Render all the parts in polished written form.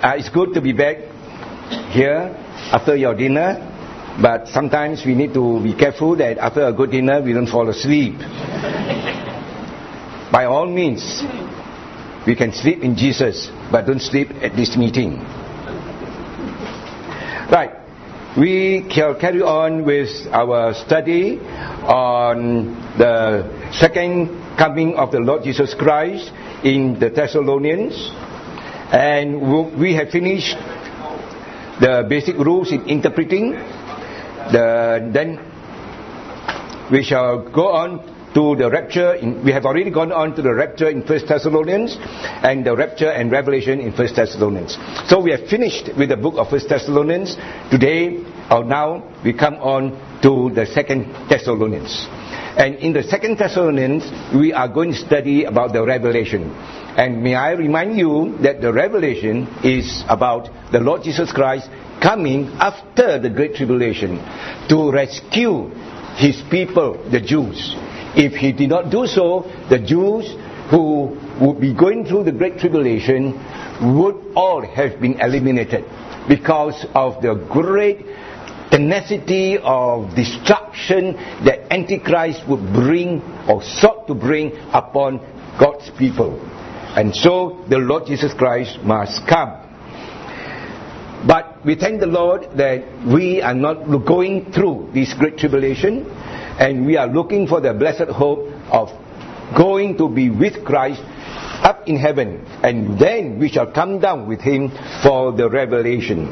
It's good to be back here after your dinner, but sometimes we need to be careful that after a good dinner we don't fall asleep. By all means, we can sleep in Jesus, but don't sleep at this meeting. Right, we shall carry on with our study on the second coming of the Lord Jesus Christ in the Thessalonians, and we have finished the basic rules in interpreting. Then we shall go on to the rapture. We have already gone on to the rapture in 1 Thessalonians and the rapture and revelation in 1 Thessalonians. So we have finished with the book of 1 Thessalonians. Today, or now, we come on to the 2 Thessalonians. And in the 2 Thessalonians, we are going to study about the revelation. And may I remind you that the revelation is about the Lord Jesus Christ coming after the Great Tribulation to rescue His people, the Jews. If He did not do so, the Jews who would be going through the Great Tribulation would all have been eliminated because of the great tenacity of destruction that Antichrist would bring or sought to bring upon God's people. And so the Lord Jesus Christ must come. But we thank the Lord that we are not going through this great tribulation, and we are looking for the blessed hope of going to be with Christ up in heaven, and then we shall come down with Him for the revelation.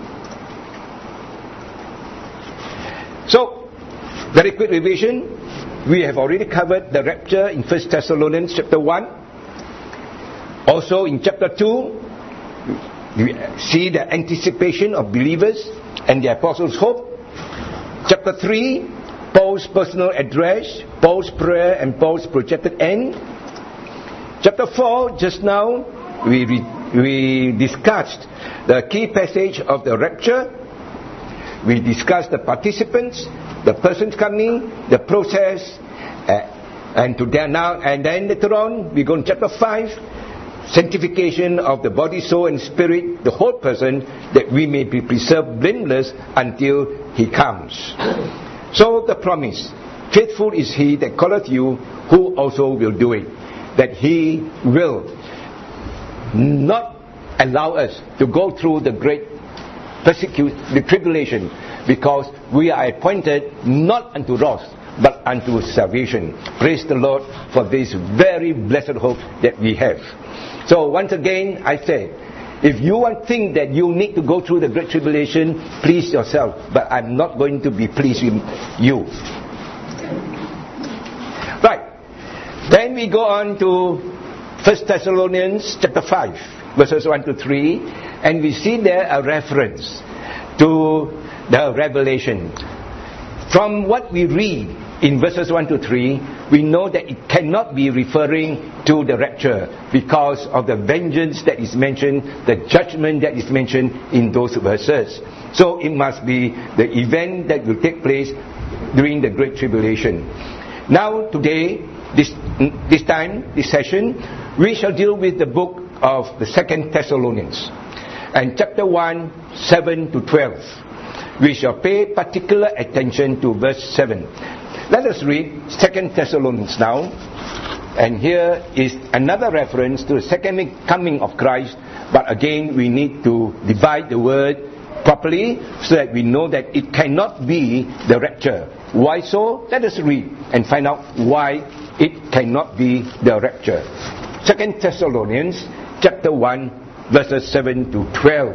So, very quick revision. We have already covered the rapture in 1 Thessalonians chapter 1. Also in chapter 2, we see the anticipation of believers and the apostles' hope. Chapter 3, Paul's personal address, Paul's prayer, and Paul's projected end. Chapter 4, just now, we discussed the key passage of the rapture. We discussed the participants, the persons coming, the process, and then later on, we go in chapter 5, sanctification of the body, soul, and spirit, the whole person, that we may be preserved blameless until He comes. So the promise, faithful is He that calleth you, who also will do it. That He will not allow us to go through the great the tribulation, because we are appointed not unto wrath, but unto salvation. Praise the Lord for this very blessed hope that we have. So once again, I say, if you think that you need to go through the great tribulation, please yourself, but I'm not going to be pleased with you. Right. Then we go on to 1 Thessalonians chapter 5, verses 1 to 3, and we see there a reference to the revelation. From what we read in verses 1 to 3, we know that it cannot be referring to the rapture because of the vengeance that is mentioned, the judgment that is mentioned in those verses. So it must be the event that will take place during the Great Tribulation. Now today, this session, we shall deal with the book of the 2 Thessalonians. And chapter 1, 7 to 12. We shall pay particular attention to verse 7. Let us read 2 Thessalonians now. And here is another reference to the second coming of Christ. But again, we need to divide the word properly so that we know that it cannot be the rapture. Why so? Let us read and find out why it cannot be the rapture. 2 Thessalonians chapter 1, verses 7 to 12.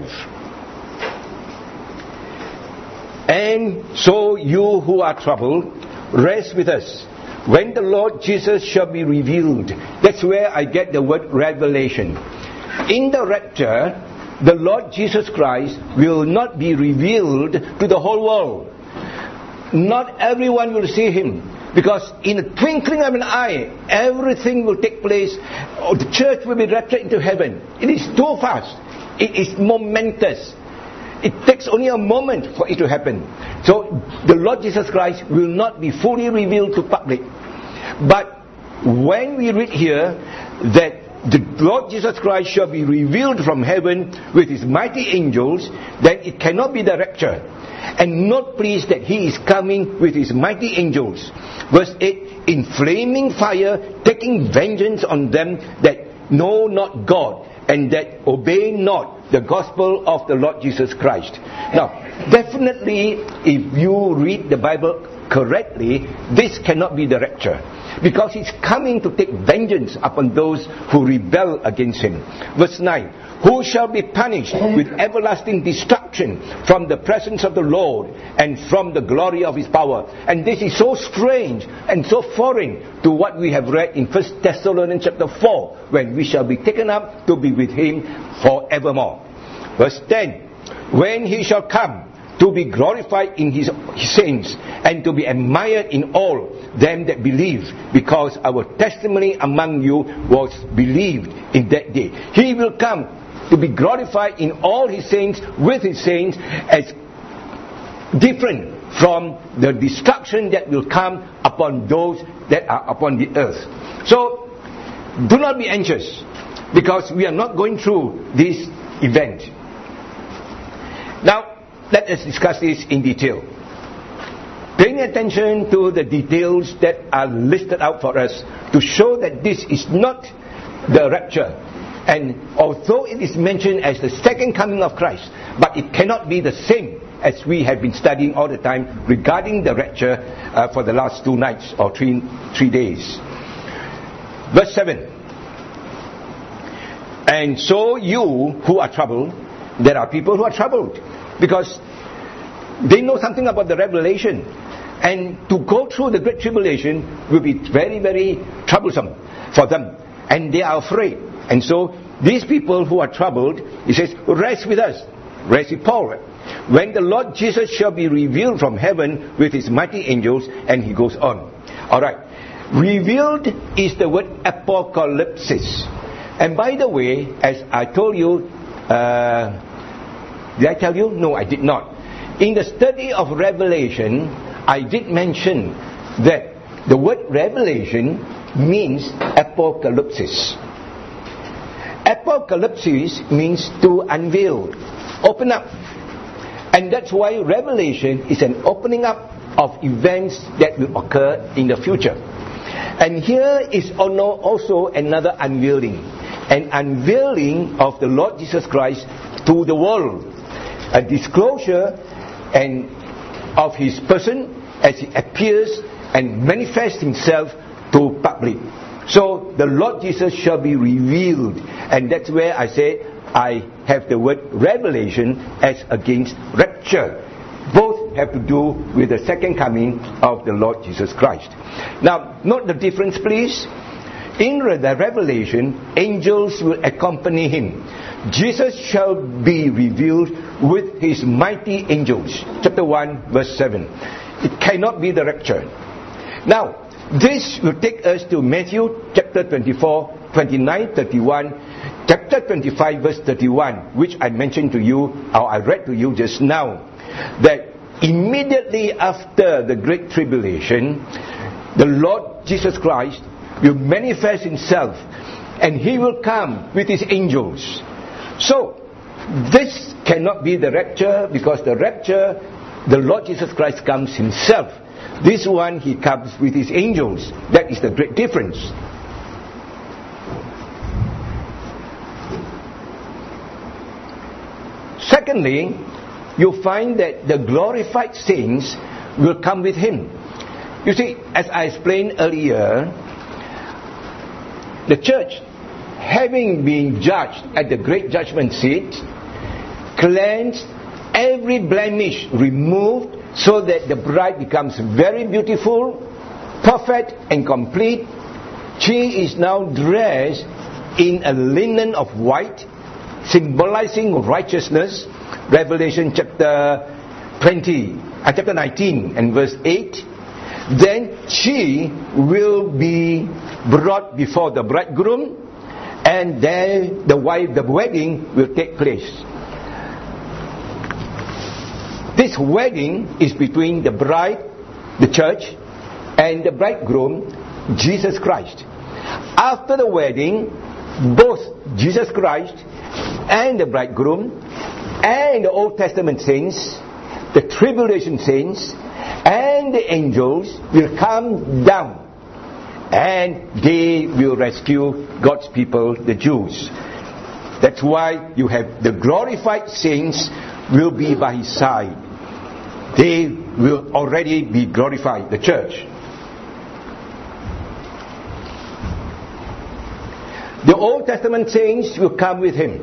And so you who are troubled, rest with us when the Lord Jesus shall be revealed. That's where I get the word revelation. In the rapture, the Lord Jesus Christ will not be revealed to the whole world. Not everyone will see Him, because in a twinkling of an eye, everything will take place. The church will be raptured into heaven. It is too fast. It is momentous. It takes only a moment for it to happen. So the Lord Jesus Christ will not be fully revealed to public. But when we read here that the Lord Jesus Christ shall be revealed from heaven with his mighty angels, then it cannot be the rapture. And note please that he is coming with his mighty angels. Verse 8, in flaming fire, taking vengeance on them that know not God, and that obey not the gospel of the Lord Jesus Christ. Now, definitely, if you read the Bible correctly, this cannot be the rapture, because he's coming to take vengeance upon those who rebel against him. Verse 9, who shall be punished with everlasting destruction from the presence of the Lord and from the glory of his power. And this is so strange and so foreign to what we have read in 1 Thessalonians chapter 4, when we shall be taken up to be with him forevermore. Verse 10, when he shall come to be glorified in his saints, and to be admired in all them that believe, because our testimony among you was believed in that day. He will come to be glorified in all his saints, with his saints, as different from the destruction that will come upon those that are upon the earth. So, do not be anxious, because we are not going through this event. Now, let us discuss this in detail. Paying attention to the details that are listed out for us to show that this is not the rapture. And although it is mentioned as the second coming of Christ, but it cannot be the same as we have been studying all the time regarding the rapture for the last 2 nights or 3 days. Verse 7. And so you who are troubled, there are people who are troubled, because they know something about the revelation, and to go through the great tribulation will be very, very troublesome for them, and they are afraid. And so these people who are troubled, he says, rest with us, rest with Paul, when the Lord Jesus shall be revealed from heaven with his mighty angels. And he goes on. Alright, revealed is the word apocalypsis. And by the way, as I told you, did I tell you? No, I did not. In the study of Revelation, I did mention that the word revelation means apocalypsis. Apocalypsis means to unveil, open up. And that's why revelation is an opening up of events that will occur in the future. And here is also another unveiling. An unveiling of the Lord Jesus Christ to the world. A disclosure and of his person as he appears and manifests himself to public. So the Lord Jesus shall be revealed, and that's where I say I have the word revelation as against rapture. Both have to do with the second coming of the Lord Jesus Christ. Now, note the difference, please. In the revelation, angels will accompany him. Jesus shall be revealed with his mighty angels. Chapter 1, verse 7. It cannot be the rapture. Now, this will take us to Matthew chapter 24, 29, 31, chapter 25, verse 31, which I mentioned to you, or I read to you just now, that immediately after the Great Tribulation, the Lord Jesus Christ will manifest himself, and he will come with his angels. So, this cannot be the rapture, because the rapture, the Lord Jesus Christ comes himself. This one, he comes with his angels. That is the great difference. Secondly, you find that the glorified saints will come with him. You see, as I explained earlier, the church, having been judged at the great judgment seat, cleansed, every blemish removed, so that the bride becomes very beautiful, perfect and complete. She is now dressed in a linen of white, symbolizing righteousness. Revelation chapter 19 and verse 8. Then she will be brought before the bridegroom, and there the wedding will take place. This wedding is between the bride, the church, and the bridegroom, Jesus Christ. After the wedding, both Jesus Christ and the bridegroom and the Old Testament saints, the tribulation saints, and the angels will come down, and they will rescue God's people, the Jews. That's why you have the glorified saints will be by his side. They will already be glorified, the church. The Old Testament saints will come with him,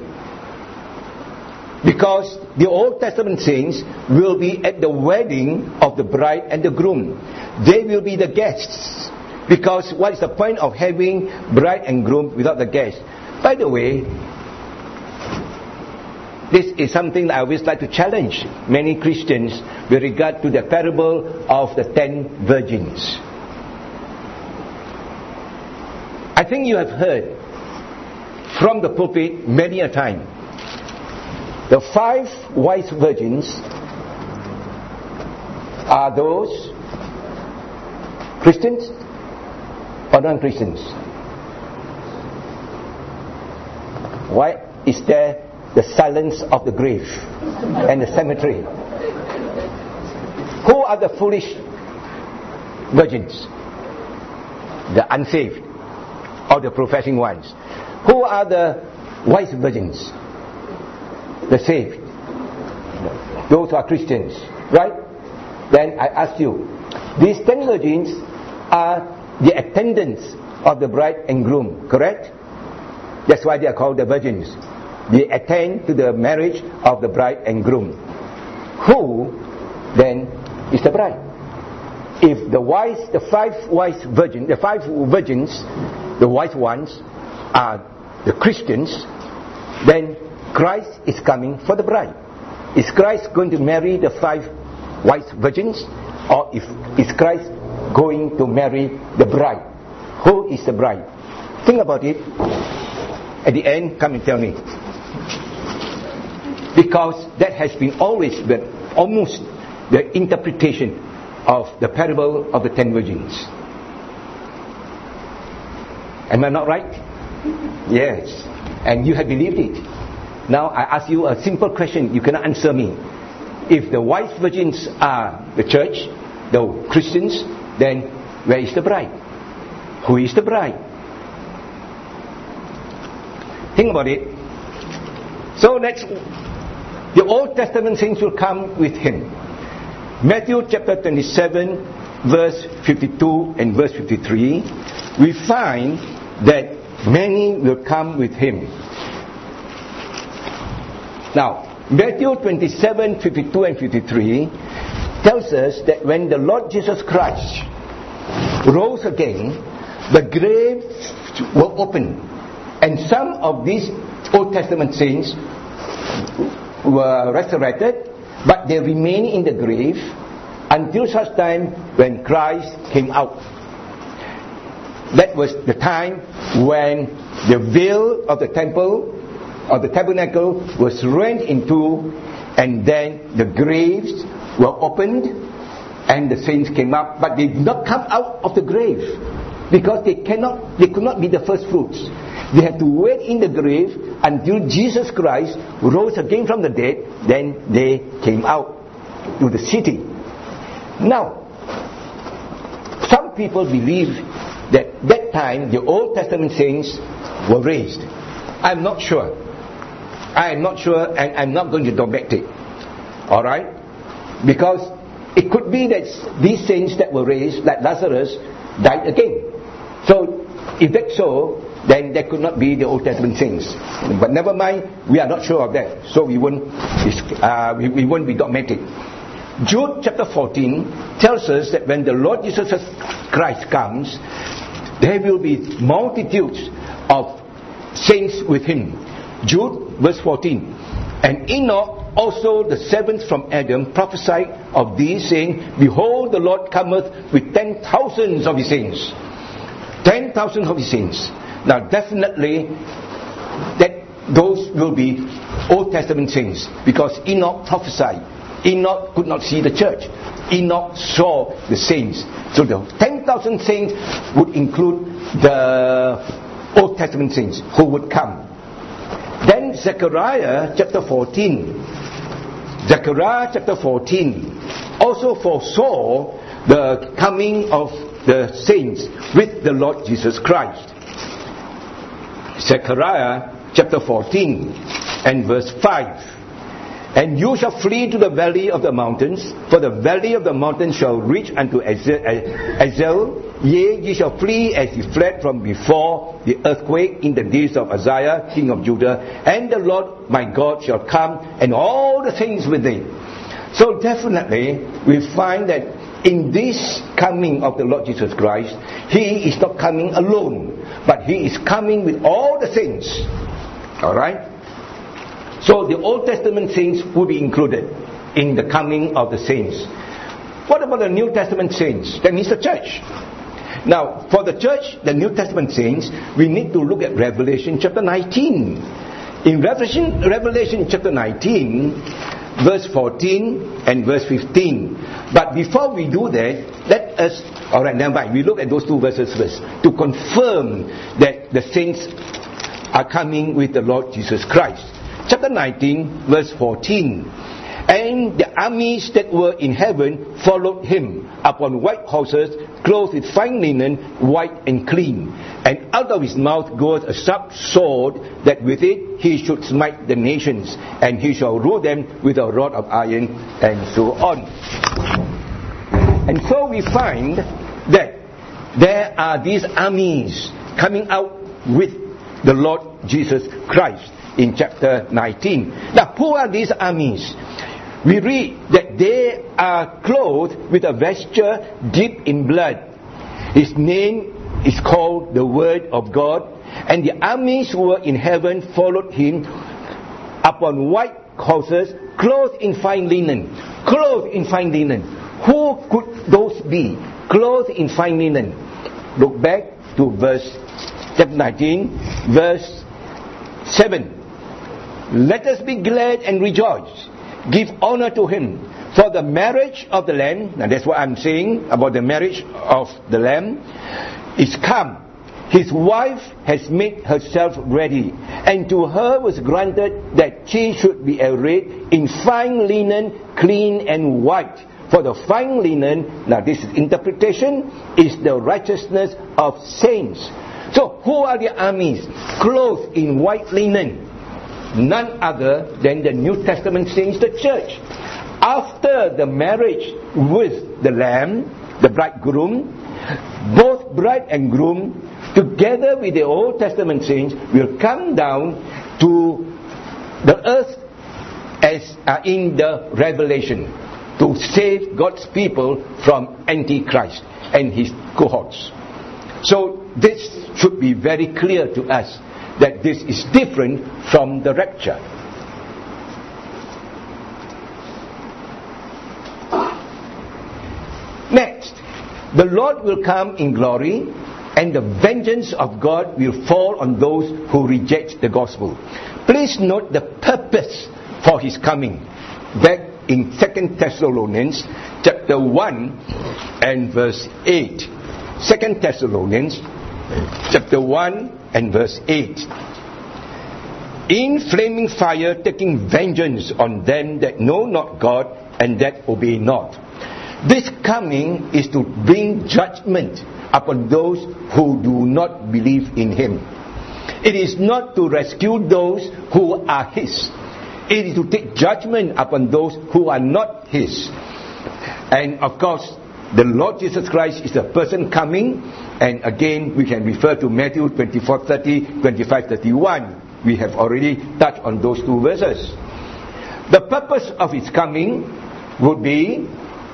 because the Old Testament saints will be at the wedding of the bride and the groom. They will be the guests, because what is the point of having bride and groom without the guests? By the way, this is something that I always like to challenge many Christians with regard to the parable of the 10 virgins. I think you have heard from the pulpit many a time. The 5 wise virgins are those Christians or non-Christians? Why is there the silence of the grave and the cemetery? Who are the foolish virgins? The unsaved or the professing ones? Who are the wise virgins? The saved. Those who are Christians, right? Then I ask you, these 10 virgins are the attendants of the bride and groom, correct? That's why they are called the virgins. They attend to the marriage of the bride and groom. Who then is the bride? If the 5 virgins, the wise ones, are the Christians, then Christ is coming for the bride. Is Christ going to marry the 5 wise virgins, or is Christ going to marry the bride? Who is the bride? Think about it. At the end, come and tell me. Because that has been always been almost the interpretation of the parable of the 10 virgins. Am I not right? Yes. And you have believed it. Now I ask you a simple question. You cannot answer me. If the wise virgins are the church, the Christians, then where is the bride? Who is the bride? Think about it. So next, the Old Testament saints will come with him. Matthew chapter 27, verse 52 and verse 53, we find that many will come with him. Now, Matthew 27, 52 and 53 tells us that when the Lord Jesus Christ rose again, the graves were opened, and some of these Old Testament saints were resurrected, but they remained in the grave until such time when Christ came out. That was the time when the veil of the temple, or the tabernacle, was rent in two, and then the graves were opened, and the saints came up, but they did not come out of the grave, because they could not be the first fruits. They had to wait in the grave until Jesus Christ rose again from the dead. Then they came out to the city. Now, some people believe that time the Old Testament saints were raised. I'm not sure, and I'm not going to debate it. Alright? Because it could be that these saints that were raised, like Lazarus, died again. So, if that's so, then that could not be the Old Testament saints. But never mind, we are not sure of that. So we won't be dogmatic. Jude chapter 14 tells us that when the Lord Jesus Christ comes, there will be multitudes of saints with him. Jude verse 14. And Enoch also, the seventh from Adam, prophesied of these, saying, Behold, the Lord cometh with 10,000s of his saints. 10,000 of his saints. Now definitely that those will be Old Testament saints, because Enoch prophesied. Enoch could not see the church. Enoch saw the saints. So the 10,000 saints would include the Old Testament saints who would come. Then Zechariah chapter 14. Zechariah chapter 14 also foresaw the coming of the saints with the Lord Jesus Christ. Zechariah chapter 14 and verse 5. And you shall flee to the valley of the mountains, for the valley of the mountains shall reach unto Azel. Yea, ye shall flee as ye fled from before the earthquake in the days of Uzziah, king of Judah. And the Lord my God shall come, and all the things with thee. So definitely, we find that in this coming of the Lord Jesus Christ, He is not coming alone, but He is coming with all the saints. Alright? So the Old Testament saints will be included in the coming of the saints. What about the New Testament saints? That means the church. Now, for the church, the New Testament saints, we need to look at Revelation chapter 19. In Revelation chapter 19, verse 14 and verse 15. But before we do that, let us, alright, never mind, we look at those two verses first to confirm that the saints are coming with the Lord Jesus Christ. Chapter 19, verse 14. And the armies that were in heaven followed him upon white horses, clothed with fine linen, white and clean. And out of his mouth goeth a sharp sword, that with it he should smite the nations, and he shall rule them with a rod of iron, and so on. And so we find that there are these armies coming out with the Lord Jesus Christ in chapter 19. Now, who are these armies? We read that they are clothed with a vesture dipped in blood. His name is called the Word of God. And the armies who were in heaven followed him upon white horses, clothed in fine linen. Clothed in fine linen. Who could those be? Clothed in fine linen. Look back to chapter 19, verse 7. Let us be glad and rejoice. Give honor to him. For the marriage of the Lamb, now that's what I'm saying about the marriage of the Lamb, is come. His wife has made herself ready, and to her was granted that she should be arrayed in fine linen, clean and white. For the fine linen, now this is interpretation, is the righteousness of saints. So who are the armies clothed in white linen? None other than the New Testament saints, the church. After the marriage with the Lamb, the bridegroom, both bride and groom, together with the Old Testament saints, will come down to the earth as in the Revelation to save God's people from Antichrist and his cohorts. So this should be very clear to us, that this is different from the rapture. Next, the Lord will come in glory, and the vengeance of God will fall on those who reject the gospel. Please note the purpose for his coming. Back in 2 Thessalonians chapter 1 and verse 8. 2 Thessalonians chapter 1 and verse 8. In flaming fire, taking vengeance on them that know not God and that obey not. This coming is to bring judgment upon those who do not believe in him. It is not to rescue those who are his. It is to take judgment upon those who are not his. And of course, the Lord Jesus Christ is the person coming. And again, we can refer to Matthew 24:30, 25:31. We have already touched on those two verses. The purpose of his coming would be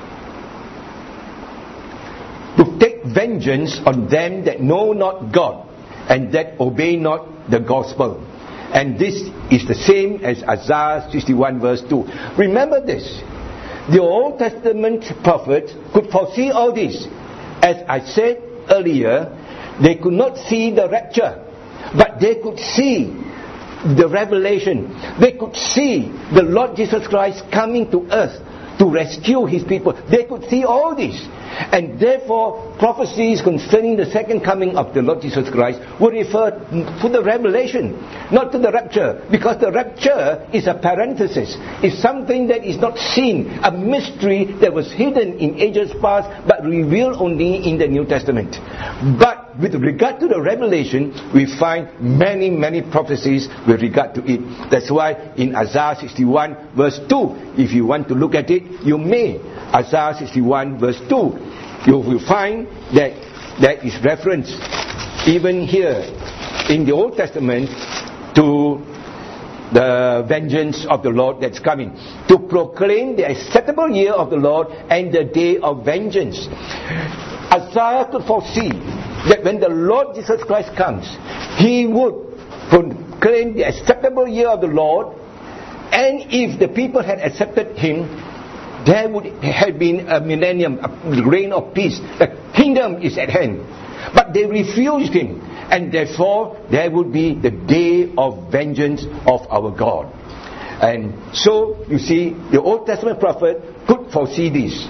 to take vengeance on them that know not God and that obey not the gospel. And this is the same as Isaiah 61 verse 2. Remember this. The Old Testament prophets could foresee all this. As I said earlier, they could not see the rapture, but they could see the revelation. They could see the Lord Jesus Christ coming to earth to rescue his people. They could see all this. And therefore, prophecies concerning the second coming of the Lord Jesus Christ would refer to the revelation, not to the rapture, because the rapture is a parenthesis. It's something that is not seen, a mystery that was hidden in ages past, but revealed only in the New Testament. But with regard to the revelation, we find many, many prophecies with regard to it. That's why in Isaiah 61 verse 2, if you want to look at it, you may. Isaiah 61 verse 2, you will find that there is reference even here in the Old Testament to the vengeance of the Lord that's coming, to proclaim the acceptable year of the Lord and the day of vengeance. Isaiah could foresee that when the Lord Jesus Christ comes, He would proclaim the acceptable year of the Lord, and if the people had accepted Him, there would have been a millennium, a reign of peace. The kingdom is at hand. But they refused Him, and therefore there would be the day of vengeance of our God. And so, you see, the Old Testament prophet could foresee this.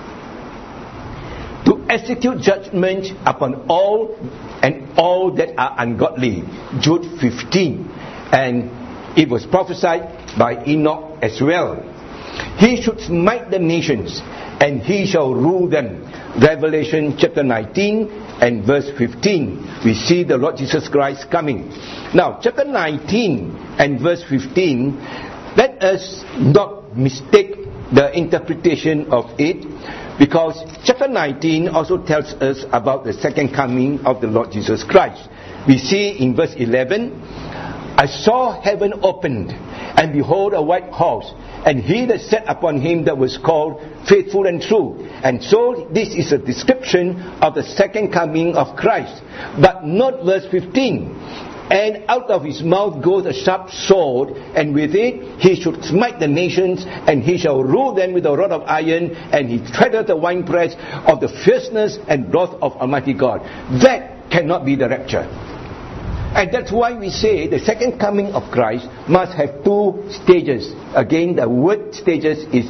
To execute judgment upon all and all that are ungodly. Jude 15. And it was prophesied by Enoch as well. He should smite the nations, and He shall rule them. Revelation chapter 19 and verse 15. We see the Lord Jesus Christ coming. Now, chapter 19 and verse 15, let us not mistake the interpretation of it, because chapter 19 also tells us about the second coming of the Lord Jesus Christ. We see in verse 11, I saw heaven opened, and behold a white horse, and he that sat upon him that was called Faithful and True. And so this is a description of the second coming of Christ. But not verse 15. And out of his mouth goes a sharp sword, and with it he should smite the nations, and he shall rule them with a rod of iron, and he treadeth the winepress of the fierceness and wrath of Almighty God. That cannot be the rapture. And that's why we say the second coming of Christ must have two stages. Again, the word stages is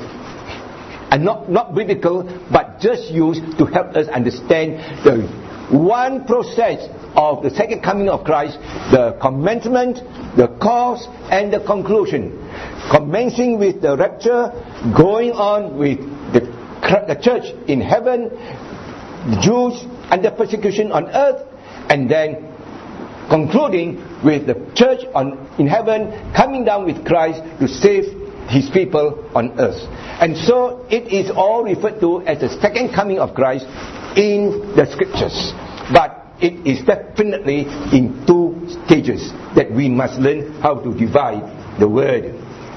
not biblical, but just used to help us understand the one process of the second coming of Christ, the commencement, the cause, and the conclusion. Commencing with the rapture, going on with the church in heaven, the Jews under persecution on earth, and then concluding with the church in heaven coming down with Christ to save His people on earth. And so it is all referred to as the second coming of Christ in the scriptures. But it is definitely in two stages that we must learn how to divide the word.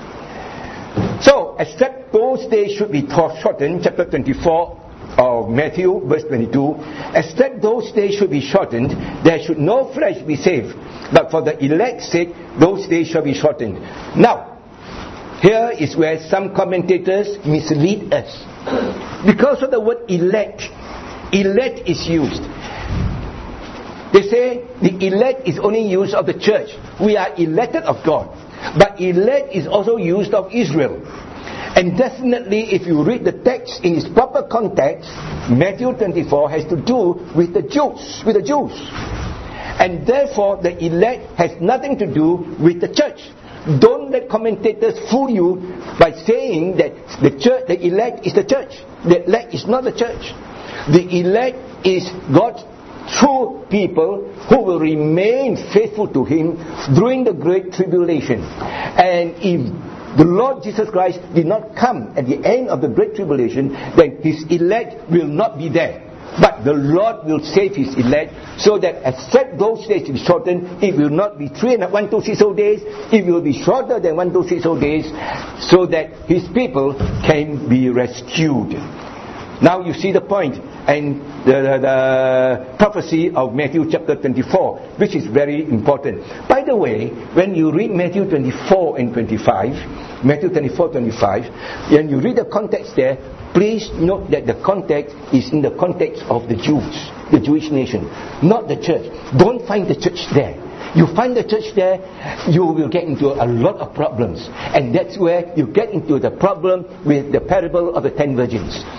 So, except those days should be shortened, chapter 24 of Matthew, verse 22, except those days should be shortened, there should no flesh be saved, but for the elect's sake, those days shall be shortened. Now, here is where some commentators mislead us. Because of the word elect is used. They say the elect is only used of the church. We are elected of God. But elect is also used of Israel. And definitely, if you read the text in its proper context, Matthew 24 has to do with the Jews. And therefore, the elect has nothing to do with the church. Don't let commentators fool you by saying that the elect is the church. The elect is not the church. The elect is God's true people who will remain faithful to Him during the Great Tribulation. And if the Lord Jesus Christ did not come at the end of the Great Tribulation, then His elect will not be there. But the Lord will save His elect, so that except those days to be shortened, it will not be 1,260 days, it will be shorter than 1,260 days, so that His people can be rescued. Now you see the point, and the prophecy of Matthew chapter 24, which is very important. By the way, when you read Matthew 24 and 25, Matthew 24, 25, when you read the context there, please note that the context is in the context of the Jews, the Jewish nation, not the church. Don't find the church there. You find the church there, you will get into a lot of problems. And that's where you get into the problem with the parable of the 10 virgins.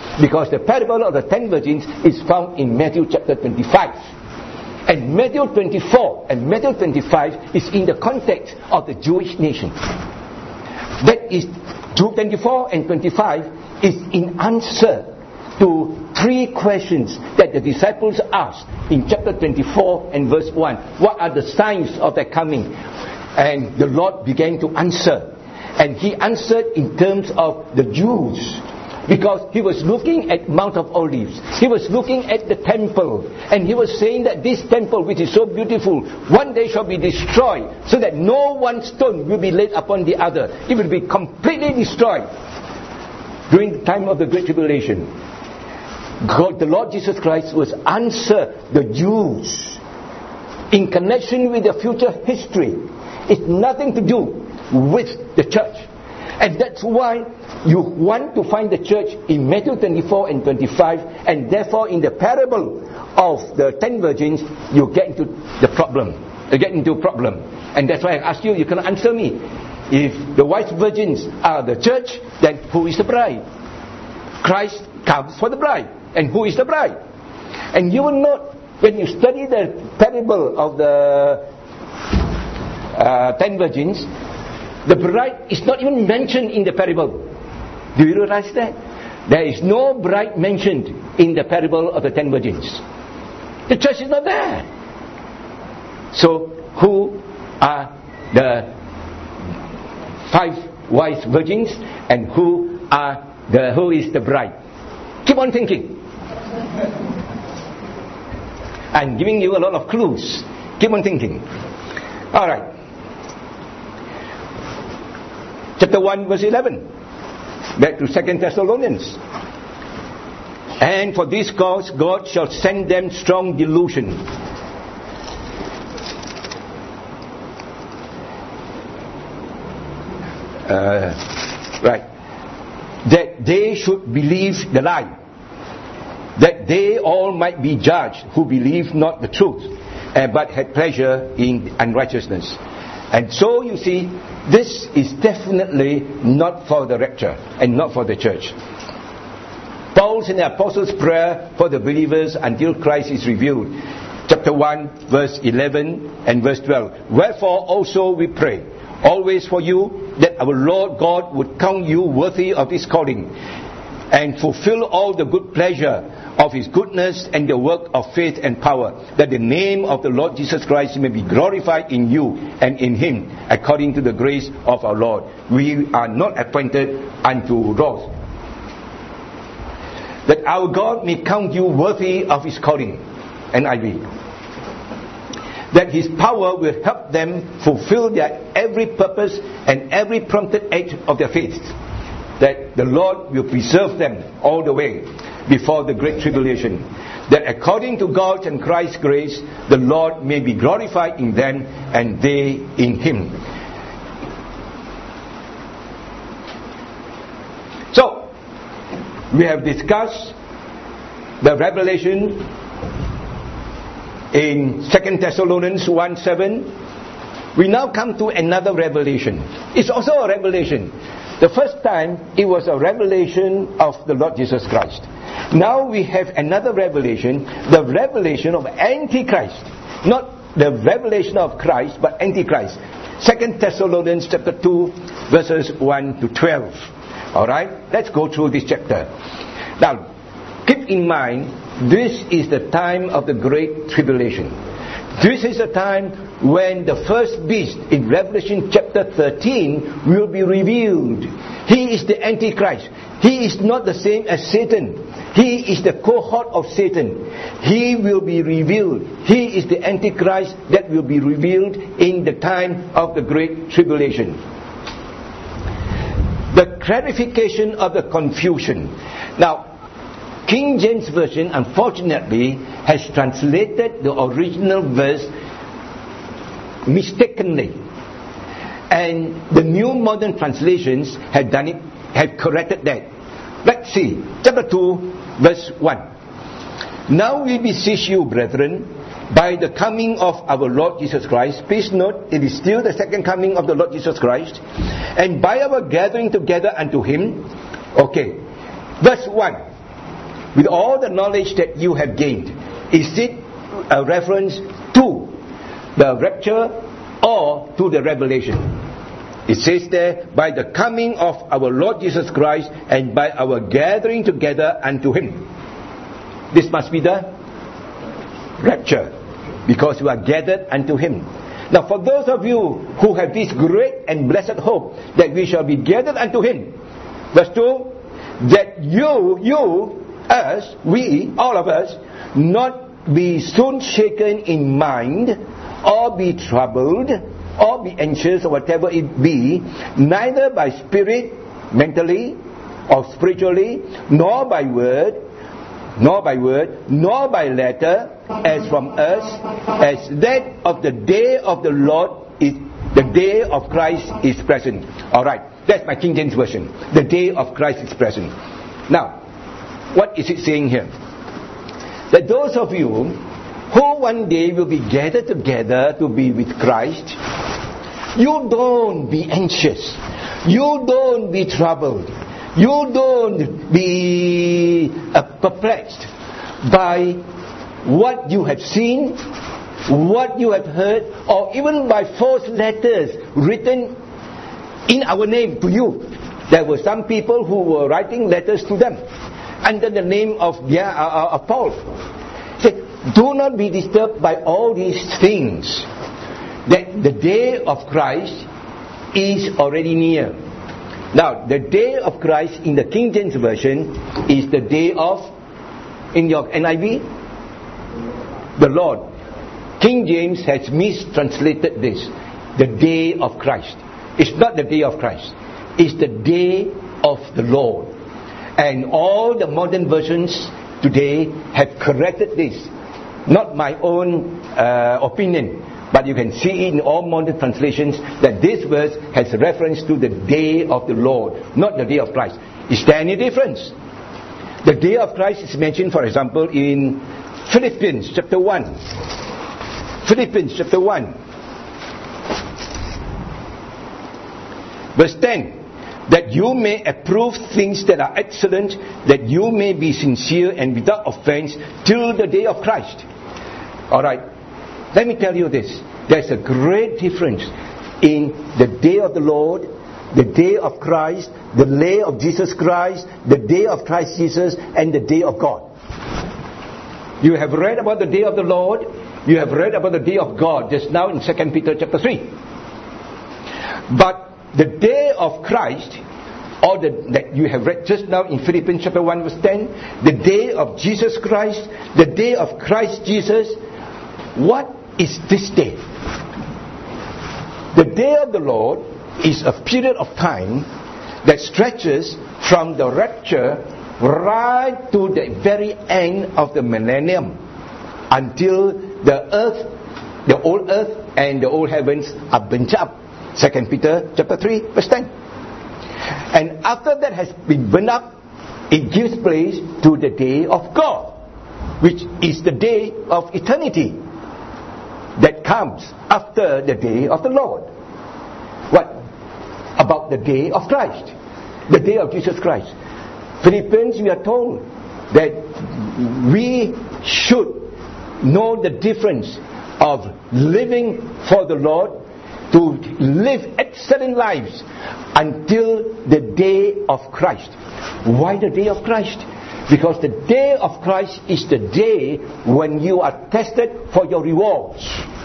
Because the parable of the 10 virgins is found in Matthew chapter 25. And Matthew 24 and Matthew 25 is in the context of the Jewish nation. That is, 24 and 25 is in answer to 3 questions that the disciples asked in chapter 24 and verse 1. What are the signs of their coming? And the Lord began to answer. And He answered in terms of the Jews. Because He was looking at Mount of Olives. He was looking at the temple. And He was saying that this temple, which is so beautiful, one day shall be destroyed, so that no one stone will be laid upon the other. It will be completely destroyed during the time of the Great Tribulation. God, the Lord Jesus Christ, was answer the Jews in connection with the future history. It's nothing to do with the church. And that's why you want to find the church in Matthew 24 and 25, and therefore in the parable of the 10 virgins, you get into the problem. You get into a problem. And that's why I ask you, you cannot answer me. If the wise virgins are the church, then who is the bride? Christ comes for the bride. And who is the bride? And you will note, when you study the parable of the 10 virgins, the bride is not even mentioned in the parable. Do you realize that? There is no bride mentioned in the parable of the 10 virgins. The church is not there. So, who are the 5 wise virgins, and who is the bride? Keep on thinking. I'm giving you a lot of clues. Keep on thinking. Alright. Chapter 1 verse 11. Back to 2 Thessalonians. And for this cause God shall send them strong delusion. Right. That they should believe the lie. That they all might be judged who believe not the truth, but had pleasure in unrighteousness. And so you see, this is definitely not for the rapture and not for the church. Paul's and the Apostles' prayer for the believers until Christ is revealed. Chapter 1, verse 11 and verse 12. Wherefore also we pray, always for you, that our Lord God would count you worthy of His calling, and fulfill all the good pleasure of His goodness and the work of faith and power, that the name of the Lord Jesus Christ may be glorified in you and in Him, according to the grace of our Lord. We are not appointed unto wrath. That our God may count you worthy of His calling. NIV. That His power will help them fulfill their every purpose and every prompted act of their faith. That the Lord will preserve them all the way before the Great Tribulation. That according to God's and Christ's grace, the Lord may be glorified in them and they in Him. So, we have discussed the revelation in 2 Thessalonians 1:7. We now come to another revelation. It's also a revelation. The first time, it was a revelation of the Lord Jesus Christ. Now we have another revelation, the revelation of Antichrist. Not the revelation of Christ, but Antichrist. 2 Thessalonians chapter 2, verses 1 to 12. Alright, let's go through this chapter. Now, keep in mind, this is the time of the Great Tribulation. This is the time when the first beast in Revelation chapter 13 will be revealed. He is the Antichrist. He is not the same as Satan. He is the cohort of Satan. He will be revealed. He is the Antichrist that will be revealed in the time of the Great Tribulation. The clarification of the confusion. Now, King James Version, unfortunately, has translated the original verse mistakenly. And the New Modern Translations have done it, have corrected that. Let's see, chapter 2, verse 1. Now we beseech you, brethren, by the coming of our Lord Jesus Christ. Please note, it is still the second coming of the Lord Jesus Christ. And by our gathering together unto Him. Okay, verse 1. with all the knowledge that you have gained. Is it a reference to the rapture or to the revelation? It says there, by the coming of our Lord Jesus Christ and by our gathering together unto Him. This must be the rapture, because we are gathered unto Him. Now for those of you who have this great and blessed hope that we shall be gathered unto Him, verse 2, that we, all of us, not be soon shaken in mind, or be troubled, or be anxious, or whatever it be, neither by spirit, mentally, or spiritually, nor by word, nor by letter, as from us, as that of the day of the Lord is, the day of Christ is present. Alright, that's my King James Version. The day of Christ is present. Now, what is it saying here? That those of you who one day will be gathered together to be with Christ, you don't be anxious. You don't be troubled. You don't be perplexed by what you have seen, what you have heard, or even by false letters written in our name to you. There were some people who were writing letters to them under the name of Paul. Do not be disturbed by all these things. That the day of Christ is already near. Now, the day of Christ in the King James Version is the day of, in your NIV, the Lord. King James has mistranslated this. The day of Christ. It's not the day of Christ. It's the day of the Lord. And all the modern versions today have corrected this. Not my own opinion, but you can see it in all modern translations that this verse has reference to the day of the Lord, not the day of Christ. Is there any difference? The day of Christ is mentioned, for example, in Philippians chapter 1. Philippians chapter 1. Verse 10. That you may approve things that are excellent, that you may be sincere and without offense till the day of Christ. Alright, let me tell you this. There's a great difference in the day of the Lord, the day of Christ, the day of Jesus Christ, the day of Christ Jesus, and the day of God. You have read about the day of the Lord, you have read about the day of God just now in 2 Peter chapter 3. But the day of Christ, or that you have read just now in Philippians chapter 1 verse 10, the day of Jesus Christ, the day of Christ Jesus, what is this day? The day of the Lord is a period of time that stretches from the rapture right to the very end of the millennium, until the earth, the old earth and the old heavens are burnt up. 2 Peter chapter 3 verse 10. And after that has been burnt up, it gives place to the day of God, which is the day of eternity that comes after the day of the Lord. What about the day of Christ? The day of Jesus Christ. Philippians, we are told that we should know the difference of living for the Lord, to live excellent lives until the day of Christ. Why the day of Christ? Because the day of Christ is the day when you are tested for your rewards.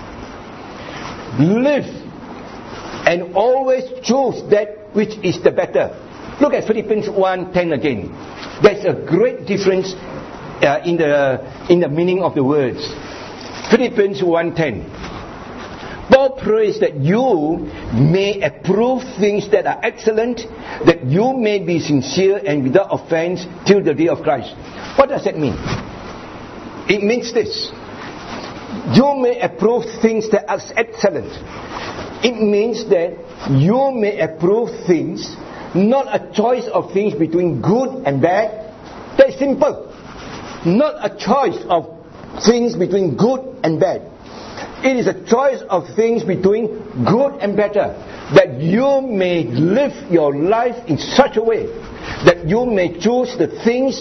Live and always choose that which is the better. Look at Philippians 1:10 again. There's a great difference in the meaning of the words. Philippians 1:10. Paul prays that you may approve things that are excellent, that you may be sincere and without offense till the day of Christ. What does that mean? It means this. You may approve things that are excellent. It means that you may approve things, not a choice of things between good and bad. Very simple. Not a choice of things between good and bad. It is a choice of things between good and better, that you may live your life in such a way that you may choose the things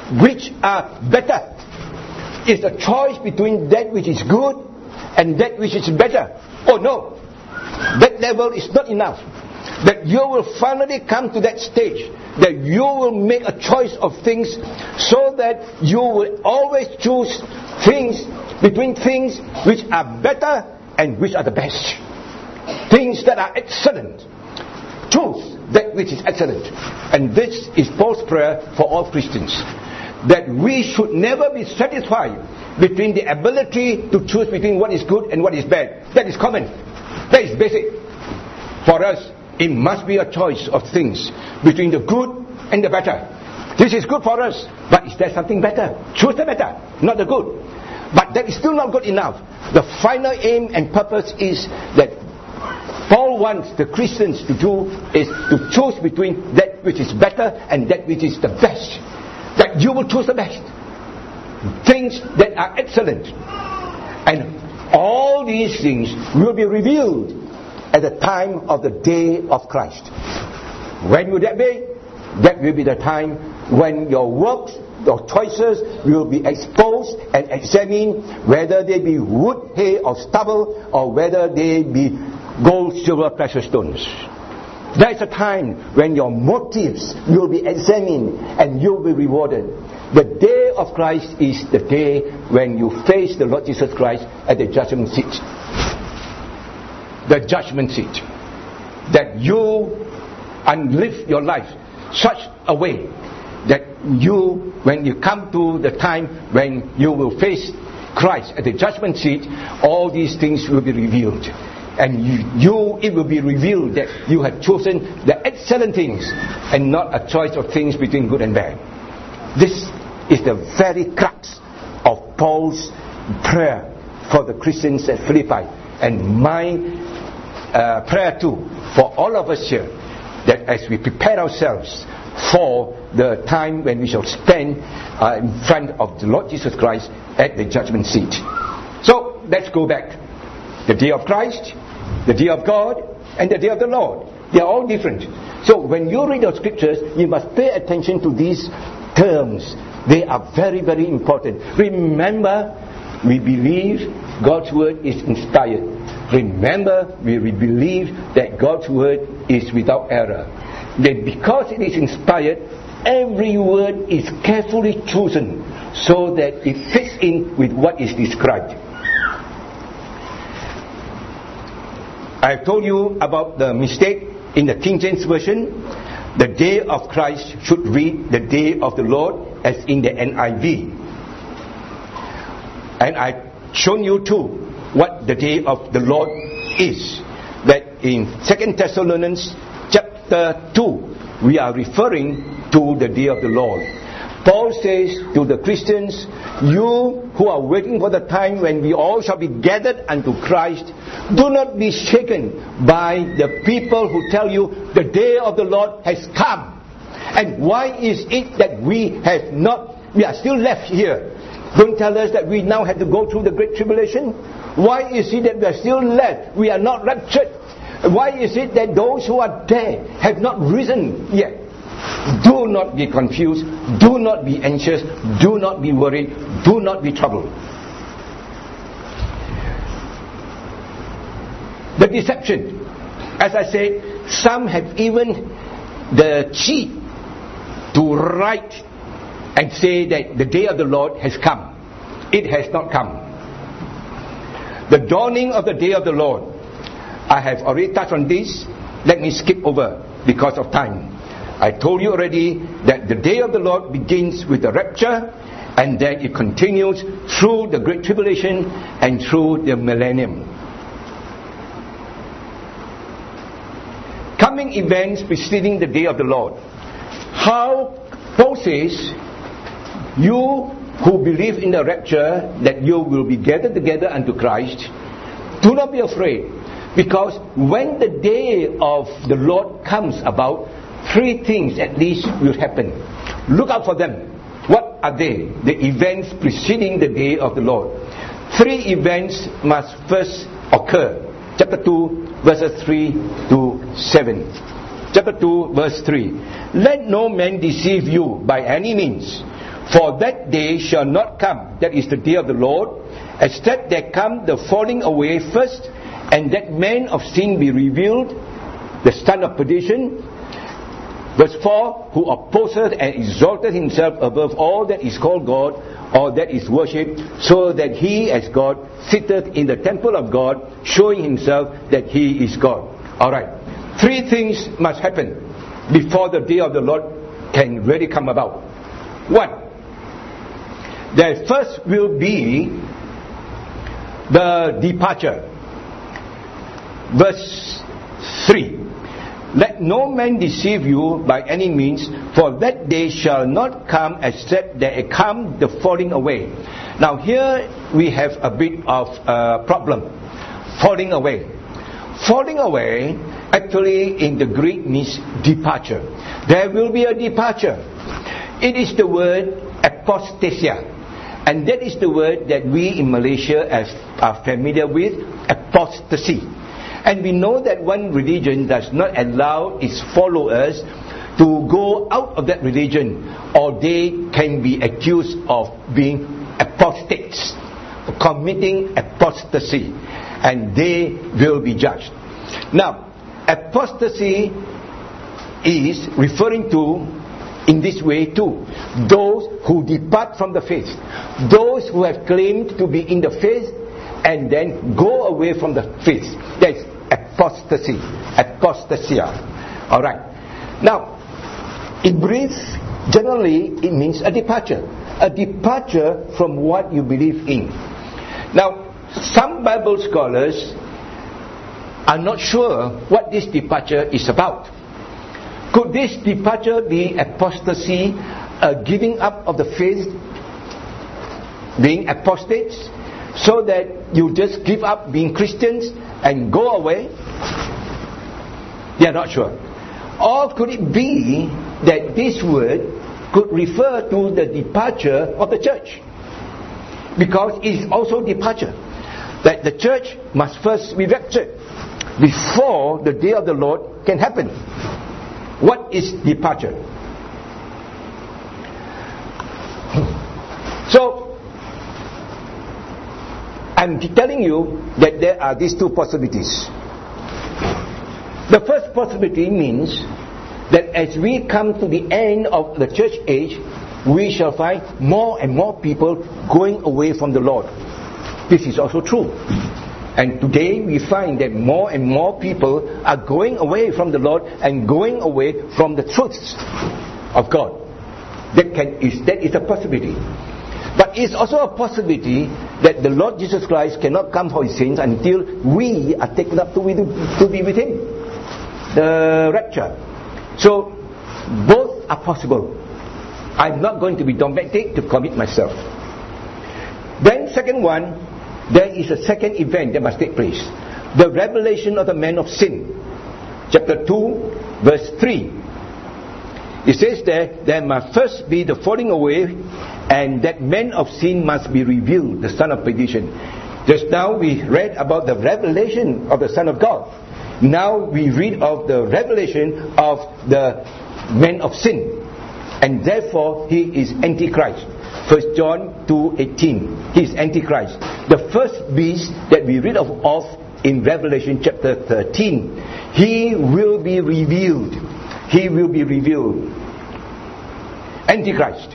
which are better. It's a choice between that which is good and that which is better. Oh no, that level is not enough. That you will finally come to that stage, that you will make a choice of things, so that you will always choose things between things which are better and which are the best. Things that are excellent. Choose that which is excellent. And this is Paul's prayer for all Christians. That we should never be satisfied between the ability to choose between what is good and what is bad. That is common. That is basic. For us, it must be a choice of things between the good and the better. This is good for us, but is there something better? Choose the better, not the good. But that is still not good enough. The final aim and purpose is that Paul wants the Christians to do is to choose between that which is better and that which is the best. That you will choose the best. Things that are excellent. And all these things will be revealed at the time of the day of Christ. When will that be? That will be the time when your works, your choices will be exposed and examined, whether they be wood, hay or stubble, or whether they be gold, silver, precious stones. There is a time when your motives will be examined and you will be rewarded. The day of Christ is the day when you face the Lord Jesus Christ at the judgment seat. The judgment seat. That you live your life such a way that you, when you come to the time when you will face Christ at the judgment seat, all these things will be revealed. And it will be revealed that you have chosen the excellent things and not a choice of things between good and bad. This is the very crux of Paul's prayer for the Christians at Philippi, and my prayer too for all of us here, that as we prepare ourselves for the time when we shall spend in front of the Lord Jesus Christ at the judgment seat. So let's go back. The day of Christ, the day of God, and the day of the Lord. They are all different. So when you read the scriptures, you must pay attention to these terms. They are very, very important. Remember, we believe God's word is inspired. Remember, we believe that God's word is without error. That because it is inspired, every word is carefully chosen so that it fits in with what is described. I have told you about the mistake in the King James Version. The day of Christ should read the day of the Lord as in the NIV. And I've shown you too what the day of the Lord is. That in 2 Thessalonians chapter 2, we are referring to the day of the Lord. Paul says to the Christians, you who are waiting for the time when we all shall be gathered unto Christ, do not be shaken by the people who tell you the day of the Lord has come. And why is it that we are still left here? Don't tell us that we now have to go through the great tribulation. Why is it that we are still left? We are not raptured. Why is it that those who are dead have not risen yet? Do not be confused. Do not be anxious. Do not be worried. Do not be troubled. The deception. As I said, some have even the cheat to write and say that the day of the Lord has come. It has not come. The dawning of the day of the Lord. I have already touched on this. Let me skip over because of time. I told you already that the day of the Lord begins with the rapture, and then it continues through the great tribulation and through the millennium. Coming events preceding the day of the Lord. How Paul says, you who believe in the rapture, that you will be gathered together unto Christ, do not be afraid, because when the day of the Lord comes about, three things at least will happen. Look out for them. What are they? The events preceding the day of the Lord. Three events must first occur. Chapter 2, verses 3 to 7. Chapter 2, verse 3. Let no man deceive you by any means, For that day shall not come, that is the day of the Lord, except there come the falling away first, and that man of sin be revealed, the son of perdition. Verse 4, who opposeth and exalted himself above all that is called God, or that is worshipped, so that he as God sitteth in the temple of God, showing himself that he is God. Alright, 3 things must happen before the day of the Lord can really come about. 1, there first will be the departure. Verse 3, let no man deceive you by any means, for that day shall not come except there come the falling away. Now here we have a bit of a problem. Falling away. Falling away actually in the Greek means departure. There will be a departure. It is the word apostasia. And that is the word that we in Malaysia are familiar with, apostasy. And we know that one religion does not allow its followers to go out of that religion, or they can be accused of being apostates, committing apostasy, and they will be judged. Now, apostasy is referring to, in this way too, those who depart from the faith, those who have claimed to be in the faith and then go away from the faith. That's apostasy, apostasia. Alright. Now, in brief, generally it means a departure from what you believe in. Now, some Bible scholars are not sure what this departure is about. Could this departure be apostasy, giving up of the faith, being apostates, so that you just give up being Christians and go away? They are not sure. Or could it be that this word could refer to the departure of the church? Because it is also departure. That the church must first be raptured before the day of the Lord can happen. What is departure? So, I'm telling you that there are these 2 possibilities. The first possibility means that as we come to the end of the church age, we shall find more and more people going away from the Lord. This is also true. And today we find that more and more people are going away from the Lord and going away from the truths of God. That is a possibility. But it's also a possibility that the Lord Jesus Christ cannot come for His saints until we are taken up to be with Him. The rapture. So, both are possible. I'm not going to be dogmatic to commit myself. Then, second one, there is a second event that must take place. The revelation of the man of sin. Chapter 2, verse 3. It says there must first be the falling away, and that man of sin must be revealed, the son of perdition. Just now we read about the revelation of the Son of God. Now we read of the revelation of the man of sin. And therefore he is Antichrist. 1 John 2:18. He is Antichrist. The first beast that we read of in Revelation chapter 13. He will be revealed. He will be revealed. Antichrist.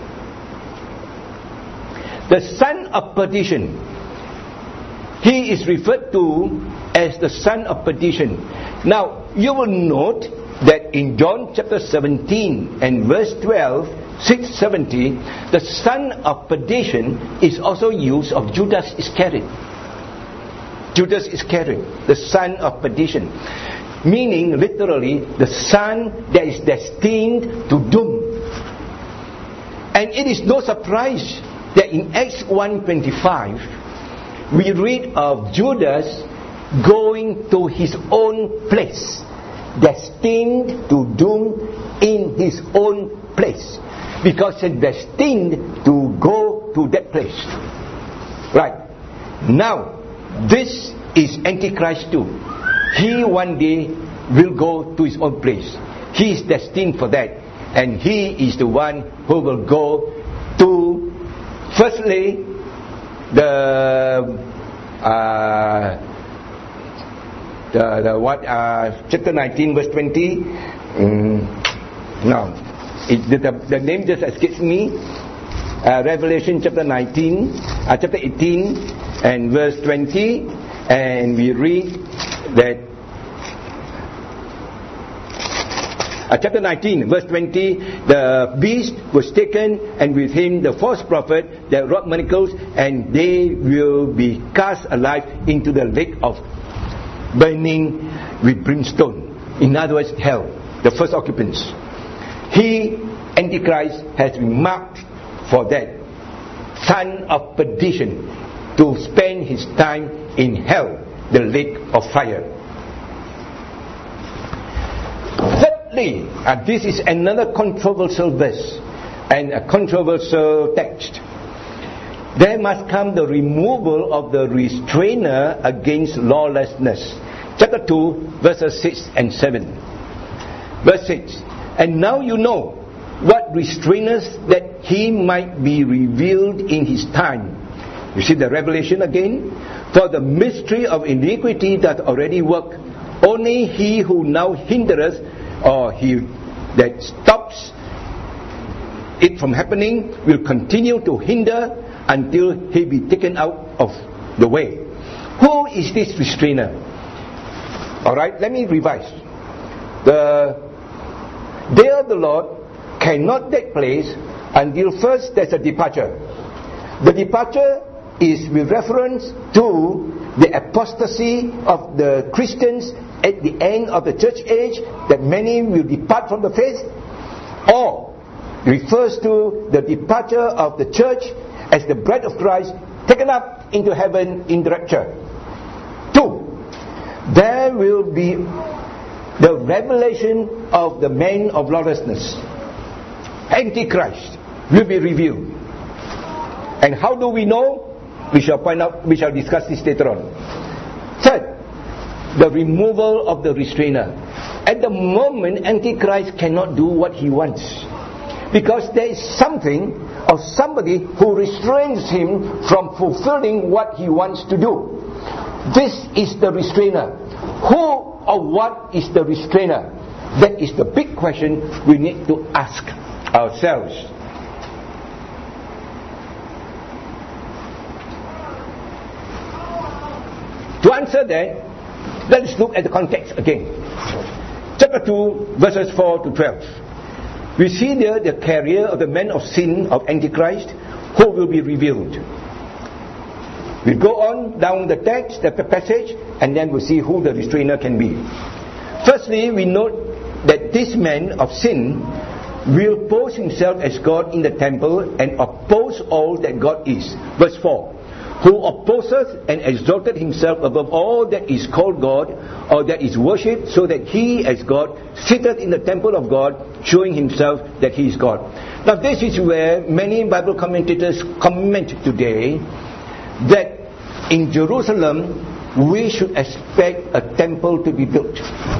The son of perdition. He is referred to as the son of perdition. Now, you will note that in John chapter 17 and verse 12, 670, the son of perdition is also used of Judas Iscariot. Judas Iscariot, the son of perdition. Meaning, literally, the son that is destined to doom. And it is no surprise that in Acts 1:25, we read of Judas going to his own place, destined to doom in his own place, because he's destined to go to that place. Right. Now, this is Antichrist too. He one day will go to his own place. He is destined for that, and he is the one who will go to firstly chapter 19 verse 20. Now the name just escapes me. Revelation chapter 19, chapter 18 and verse 20, and we read that chapter 19 verse 20, the beast was taken, and with him the false prophet that wrought miracles, and they will be cast alive into the lake of burning with brimstone. In other words, hell, the first occupants. He, Antichrist, has been marked for that, son of perdition, to spend his time in hell, the lake of fire. Thirdly, this is another controversial verse and a controversial text. There must come the removal of the restrainer against lawlessness. Chapter 2, verses 6 and 7. Verse 6. And now you know what restrainers that he might be revealed in his time. You see the revelation again? For the mystery of iniquity doth already work. Only he who now hindereth, or he that stops it from happening, will continue to hinder until he be taken out of the way. Who is this restrainer? Alright, let me revise. The day of the Lord cannot take place until first there's a departure. The departure is with reference to the apostasy of the Christians at the end of the church age, that many will depart from the faith, or refers to the departure of the church as the bride of Christ taken up into heaven in the rapture. 2. There will be the revelation of the man of lawlessness. Antichrist will be revealed. And how do we know? We shall point out, we shall discuss this later on. Third, the removal of the restrainer. At the moment, Antichrist cannot do what he wants, because there is something or somebody who restrains him from fulfilling what he wants to do. This is the restrainer. Who or what is the restrainer? That is the big question we need to ask ourselves. To answer that, let's look at the context again. Chapter 2, verses 4 to 12. We see there the carrier of the man of sin of Antichrist, who will be revealed. We'll go on down the text, the passage, and then we'll see who the restrainer can be. Firstly, we note that this man of sin will pose himself as God in the temple and oppose all that God is. Verse 4. Who opposeth and exalted himself above all that is called God, or that is worshipped, so that he as God sitteth in the temple of God, showing himself that he is God. Now this is where many Bible commentators comment today that in Jerusalem we should expect a temple to be built.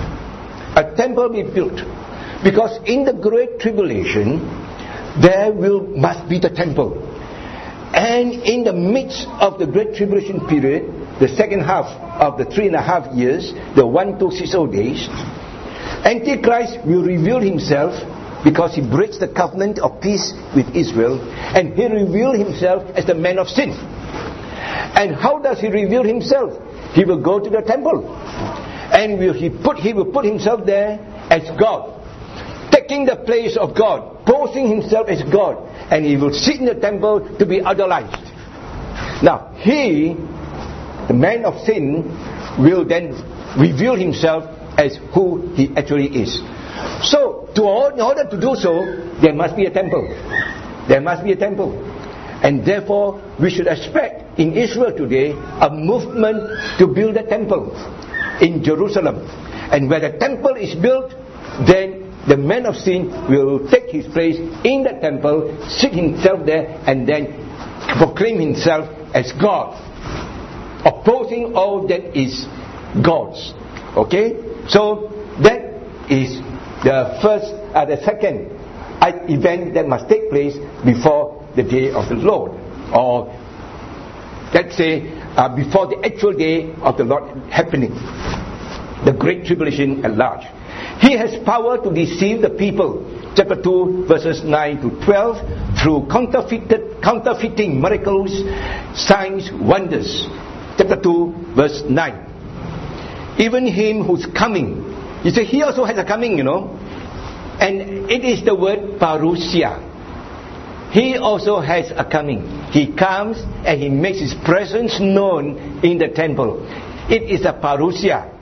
A temple be built. Because in the Great Tribulation there must be the temple. And in the midst of the Great Tribulation period, the second half of the 3.5 years, the 1260 days, Antichrist will reveal himself, because he breaks the covenant of peace with Israel, and he reveals himself as the man of sin. And how does he reveal himself? He will go to the temple, and he will put himself there as God, taking the place of God, posing himself as God, and he will sit in the temple to be idolized. Now, he, the man of sin, will then reveal himself as who he actually is. So, in order to do so, there must be a temple. There must be a temple. And therefore, we should expect in Israel today a movement to build a temple in Jerusalem. And where the temple is built, then the man of sin will take his place in the temple, sit himself there, and then proclaim himself as God, opposing all that is God's. Okay? So that is the second event that must take place before the day of the Lord, or let's say before the actual day of the Lord happening, the great tribulation at large. He has power to deceive the people. Chapter 2, verses 9 to 12, through counterfeiting miracles, signs, wonders. Chapter 2, verse 9. Even him who's coming. You see, he also has a coming, you know. And it is the word parousia. He also has a coming. He comes and he makes his presence known in the temple. It is a parousia,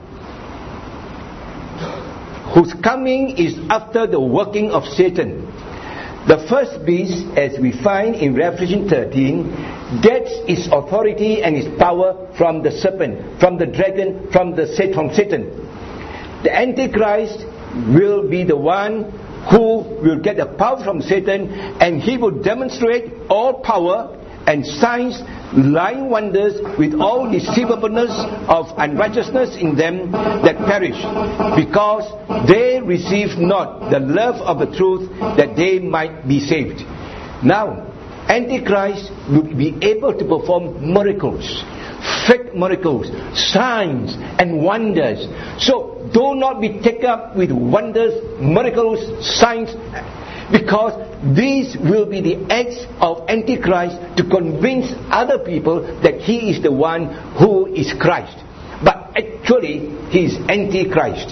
whose coming is after the working of Satan. The first beast, as we find in Revelation 13, gets its authority and its power from the serpent, from the dragon, from Satan. The Antichrist will be the one who will get the power from Satan, and he will demonstrate all power and signs, lying wonders, with all deceivableness of unrighteousness in them that perish, because they receive not the love of the truth, that they might be saved. Now, Antichrist will be able to perform miracles, fake miracles, signs and wonders. So do not be taken up with wonders, miracles, signs, because these will be the acts of Antichrist to convince other people that he is the one who is Christ. But actually, he is Antichrist.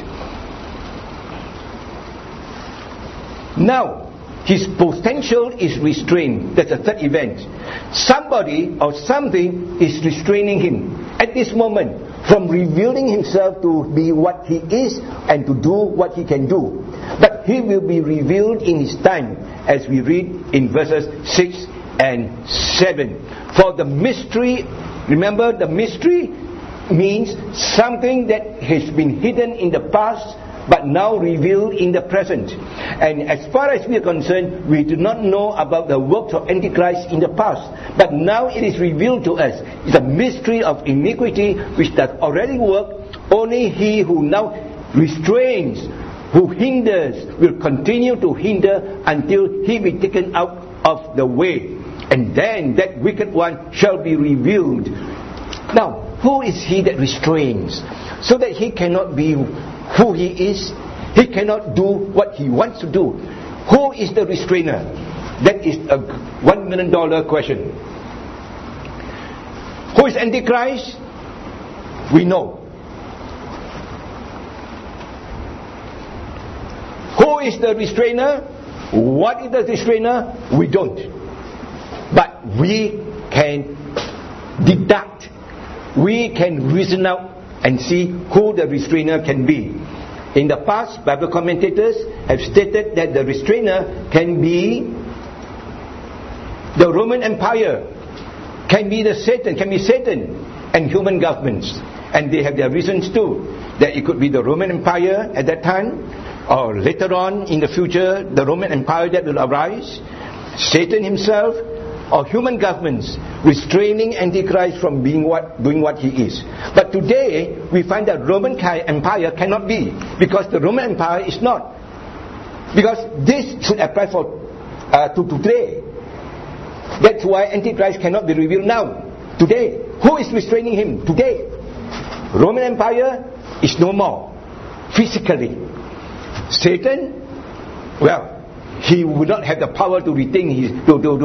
Now, his potential is restrained. That's the third event. Somebody or something is restraining him at this moment from revealing himself to be what he is and to do what he can do. But he will be revealed in his time, as we read in verses 6 and 7. For the mystery, remember, the mystery means something that has been hidden in the past but now revealed in the present. And as far as we are concerned, we do not know about the works of Antichrist in the past, but now it is revealed to us. It's a mystery of iniquity which does already work. Only he who now restrains, who hinders, will continue to hinder until he be taken out of the way. And then that wicked one shall be revealed. Now, who is he that restrains? So that he cannot be who he is, he cannot do what he wants to do. Who is the restrainer? That is a $1 million question. Who is Antichrist? We know. Who is the restrainer? What is the restrainer? We don't. But we can deduct, we can reason out and see who the restrainer can be. In the past, Bible commentators have stated that the restrainer can be the Roman Empire, can be Satan and human governments. And they have their reasons too. That it could be the Roman Empire at that time, or later on in the future, the Roman Empire that will arise, Satan himself, or human governments restraining Antichrist from doing what he is. But today we find that Roman Empire cannot be, because the Roman Empire is not. Because this should apply for to today. That's why Antichrist cannot be revealed now. Today, who is restraining him? Today, Roman Empire is no more physically. Satan, well, he would not have the power to restrain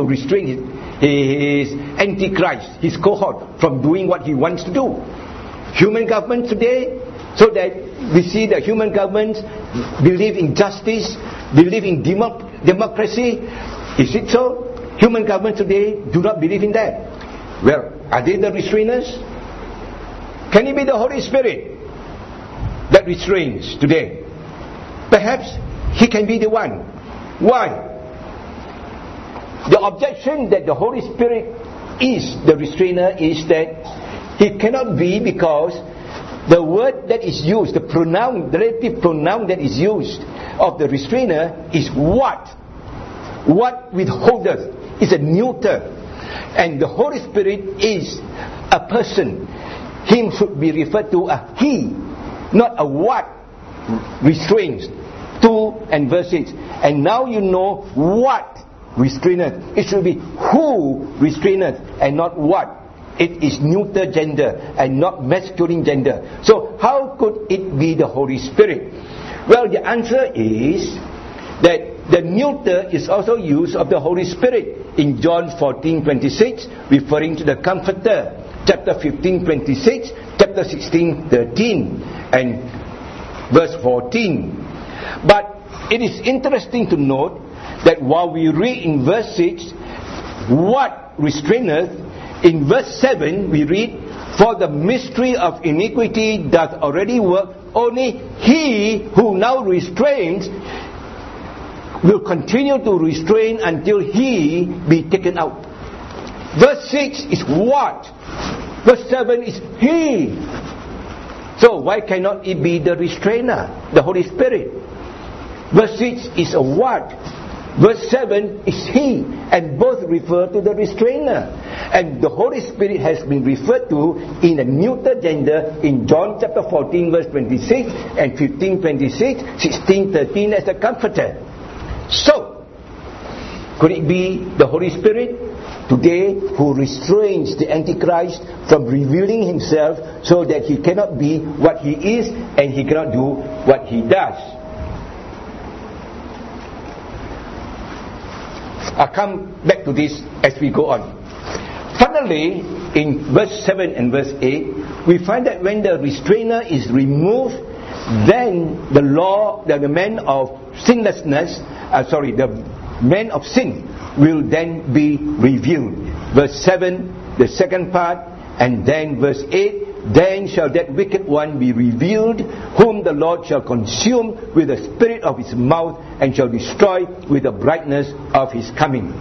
his Antichrist, his cohort, from doing what he wants to do. Human government today, so that we see that human governments believe in justice, believe in democracy. Is it so? Human governments today do not believe in that. Well, are they the restrainers? Can it be the Holy Spirit that restrains today? Perhaps he can be the one. Why? The objection that the Holy Spirit is the restrainer is that he cannot be, because the word that is used, the pronoun, the relative pronoun that is used of the restrainer is what. What withholdeth is a neuter. And the Holy Spirit is a person. Him should be referred to a he, not a what restrains. 2 and verse 6. And now you know what restraineth. It should be who restraineth and not what. It is neuter gender and not masculine gender. So how could it be the Holy Spirit? Well, the answer is that the neuter is also used of the Holy Spirit in John 14:26, referring to the Comforter. Chapter 15:26, chapter 16:13, and verse 14. But it is interesting to note that while we read in verse 6, what restraineth, in verse 7 we read, for the mystery of iniquity doth already work, only he who now restrains will continue to restrain until he be taken out. Verse 6 is what? Verse 7 is he. So why cannot it be the restrainer, the Holy Spirit? Verse 6 is a what? Verse 7 is he, and both refer to the restrainer. And the Holy Spirit has been referred to in a neuter gender in John chapter 14 verse 26 and 15:26, 16:13 as a comforter. So, could it be the Holy Spirit today who restrains the Antichrist from revealing himself so that he cannot be what he is and he cannot do what he does? I'll come back to this as we go on. Finally, in verse 7 and verse 8, we find that when the restrainer is removed, then the man of sinlessness, the man of sin will then be revealed. Verse 7, the second part, and then verse 8, then shall that wicked one be revealed, whom the Lord shall consume with the spirit of his mouth, and shall destroy with the brightness of his coming.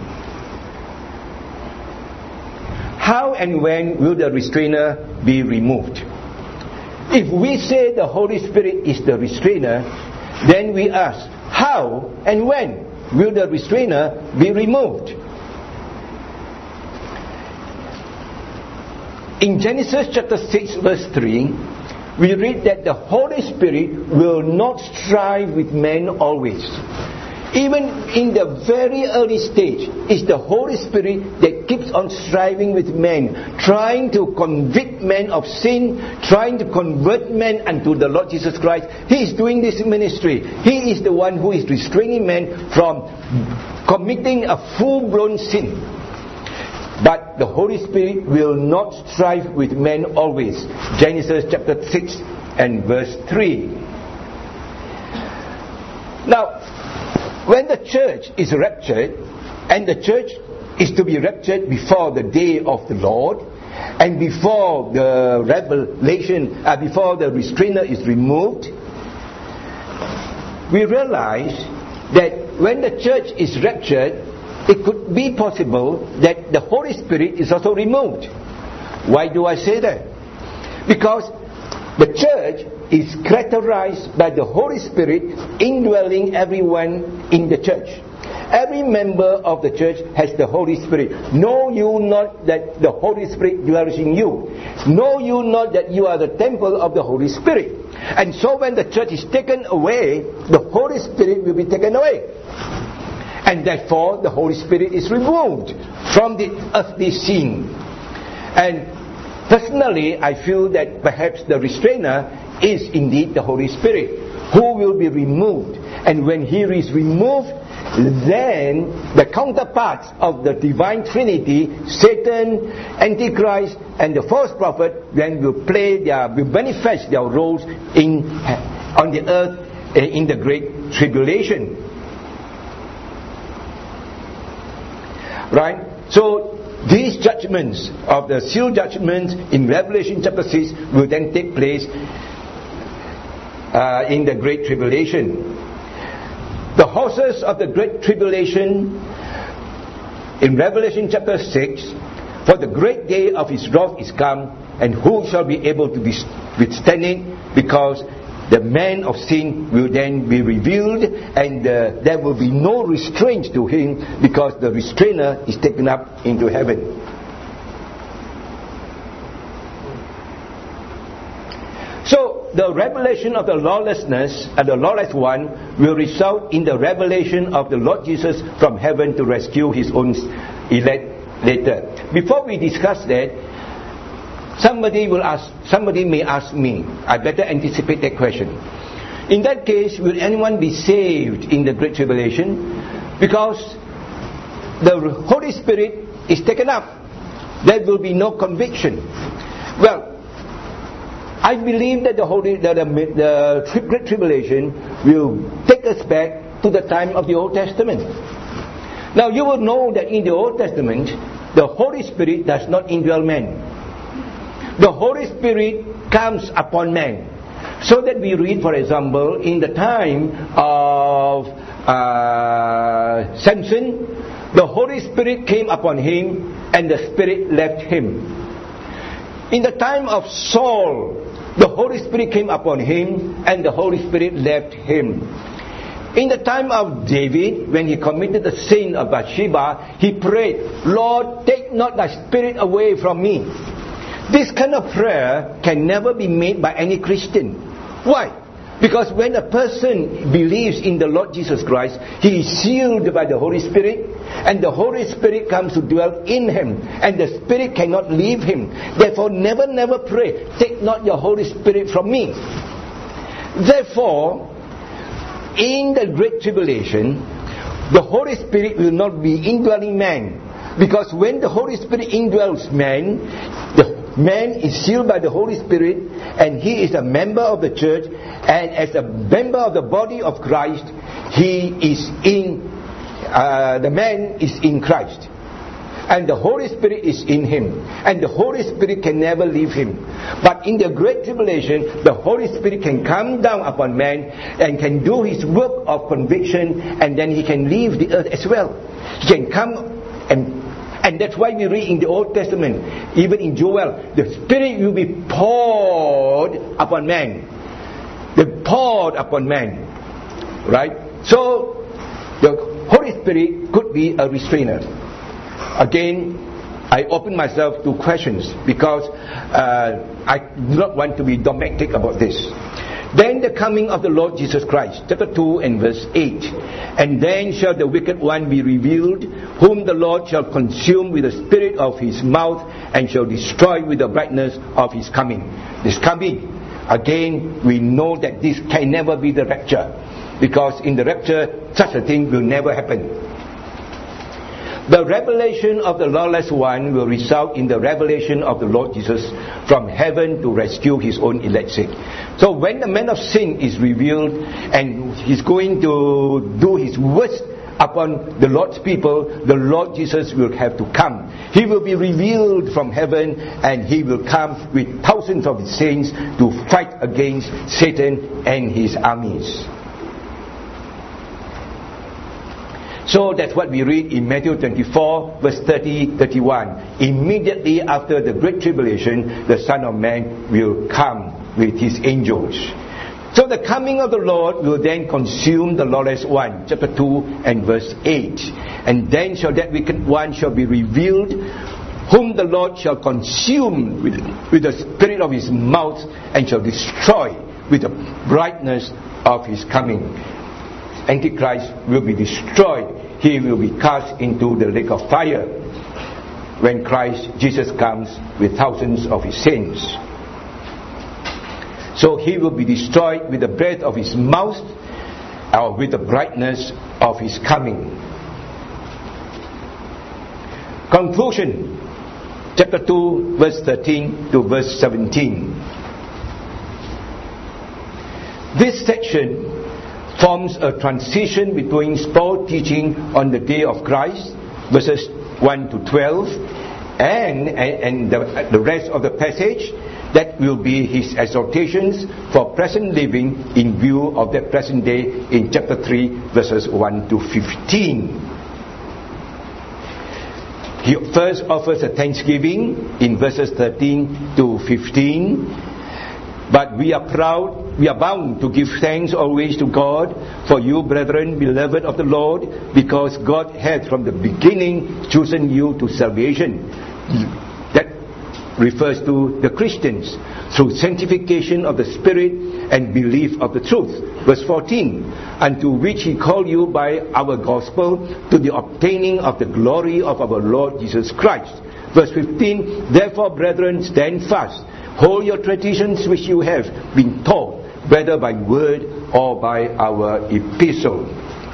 How and when will the restrainer be removed? If we say the Holy Spirit is the restrainer, then we ask, how and when will the restrainer be removed? In Genesis chapter 6 verse 3, we read that the Holy Spirit will not strive with men always. Even in the very early stage, it's the Holy Spirit that keeps on striving with men, trying to convict men of sin, trying to convert men unto the Lord Jesus Christ. He is doing this ministry. He is the one who is restraining men from committing a full-blown sin. But the Holy Spirit will not strive with men always. Genesis chapter 6 and verse 3. Now, when the church is raptured, and the church is to be raptured before the day of the Lord, and before the revelation, before the restrainer is removed, we realize that when the church is raptured, it could be possible that the Holy Spirit is also removed. Why do I say that? Because the church is characterized by the Holy Spirit indwelling everyone in the church. Every member of the church has the Holy Spirit. Know you not that the Holy Spirit dwells in you? Know you not that you are the temple of the Holy Spirit? And so when the church is taken away, the Holy Spirit will be taken away. And therefore the Holy Spirit is removed from the earthly scene. And personally, I feel that perhaps the restrainer is indeed the Holy Spirit, who will be removed. And when he is removed, then the counterparts of the divine Trinity, Satan, Antichrist, and the false prophet, then will manifest their roles on the earth in the Great Tribulation. Right? So these judgments of the seal judgments in Revelation chapter 6 will then take place in the Great Tribulation. The horses of the Great Tribulation in Revelation chapter 6, for the great day of his wrath is come, and who shall be able to withstand it? Because the man of sin will then be revealed, and there will be no restraint to him, because the restrainer is taken up into heaven. So, the revelation of the lawlessness and the lawless one will result in the revelation of the Lord Jesus from heaven to rescue his own elect later. Before we discuss that, somebody may ask me, I better anticipate that question. In that case, will anyone be saved in the Great Tribulation? Because the Holy Spirit is taken up. There will be no conviction. Well, I believe that the Great Tribulation will take us back to the time of the Old Testament. Now you will know that in the Old Testament, the Holy Spirit does not indwell man. The Holy Spirit comes upon man. So that we read, for example, in the time of Samson, the Holy Spirit came upon him and the Spirit left him. In the time of Saul, the Holy Spirit came upon him and the Holy Spirit left him. In the time of David, when he committed the sin of Bathsheba, he prayed, Lord, take not thy Spirit away from me. This kind of prayer can never be made by any Christian. Why? Because when a person believes in the Lord Jesus Christ, he is sealed by the Holy Spirit, and the Holy Spirit comes to dwell in him, and the Spirit cannot leave him. Therefore, never pray, take not your Holy Spirit from me. Therefore, in the Great Tribulation, the Holy Spirit will not be indwelling man. Because when the Holy Spirit indwells man, the man is sealed by the Holy Spirit, and he is a member of the church, and as a member of the body of Christ, the man is in Christ, and the Holy Spirit is in him, and the Holy Spirit can never leave him. But in the Great Tribulation, the Holy Spirit can come down upon man and can do his work of conviction, and then he can leave the earth as well. He can come and that's why we read in the Old Testament, even in Joel, the Spirit will be poured upon man. Poured upon man. Right? So, the Holy Spirit could be a restrainer. Again, I open myself to questions because I do not want to be dogmatic about this. Then the coming of the Lord Jesus Christ, chapter 2 and verse 8. And then shall the wicked one be revealed, whom the Lord shall consume with the spirit of his mouth, and shall destroy with the brightness of his coming. This coming, again, we know that this can never be the rapture, because in the rapture, such a thing will never happen. The revelation of the lawless one will result in the revelation of the Lord Jesus from heaven to rescue his own elect sake. So when the man of sin is revealed and he's going to do his worst upon the Lord's people, the Lord Jesus will have to come. He will be revealed from heaven, and he will come with thousands of his saints to fight against Satan and his armies. So that's what we read in Matthew 24, verse 30-31. Immediately after the Great Tribulation, the Son of Man will come with his angels. So the coming of the Lord will then consume the lawless one, chapter 2 and verse 8. And then shall that wicked one shall be revealed, whom the Lord shall consume with the spirit of his mouth, and shall destroy with the brightness of his coming. Antichrist will be destroyed. He will be cast into the lake of fire when Christ Jesus comes with thousands of his saints. So he will be destroyed with the breath of his mouth, or with the brightness of his coming. Conclusion, chapter 2, verse 13 to verse 17. This section forms a transition between Paul's teaching on the day of Christ, verses 1 to 12, and the rest of the passage, that will be his exhortations for present living in view of the present day in chapter 3, verses 1 to 15. He first offers a thanksgiving in verses 13 to 15. But we are bound to give thanks always to God for you, brethren, beloved of the Lord, because God had from the beginning chosen you to salvation. That refers to the Christians through sanctification of the Spirit and belief of the truth. Verse 14, unto which he called you by our gospel to the obtaining of the glory of our Lord Jesus Christ. Verse 15, therefore, brethren, stand fast. Hold your traditions which you have been taught, whether by word or by our epistle.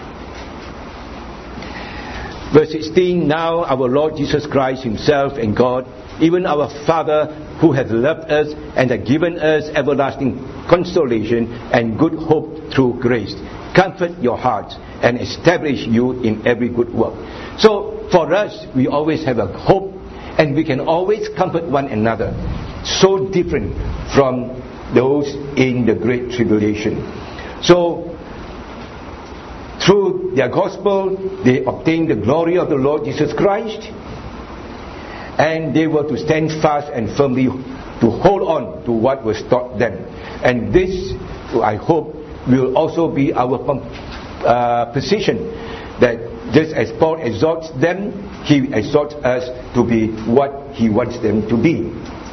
Verse 16, now our Lord Jesus Christ himself and God, even our Father, who hath loved us and hath given us everlasting consolation and good hope through grace, comfort your hearts and establish you in every good work. So for us, we always have a hope, and we can always comfort one another. So different from those in the Great Tribulation. So through their gospel, they obtained the glory of the Lord Jesus Christ, and they were to stand fast and firmly to hold on to what was taught them. And this, I hope, will also be our position, that just as Paul exhorts them, he exhorts us to be what he wants them to be.